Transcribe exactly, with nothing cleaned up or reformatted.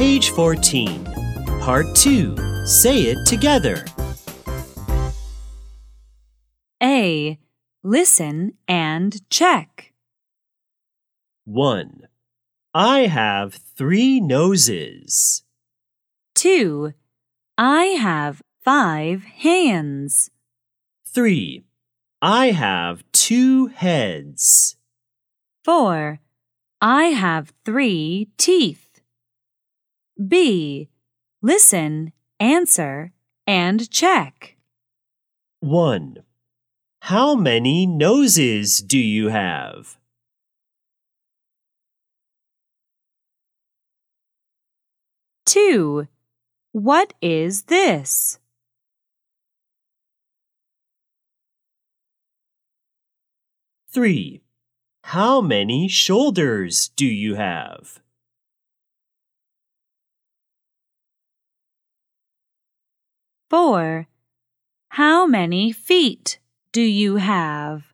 Page fourteen. Part two. Say it together. A. Listen and check. one. I have three noses. two. I have five hands. three. I have two heads. four. I have three teeth. B. Listen, answer, and check. one. How many noses do you have? two. What is this? three. How many shoulders do you have? four. How many feet do you have?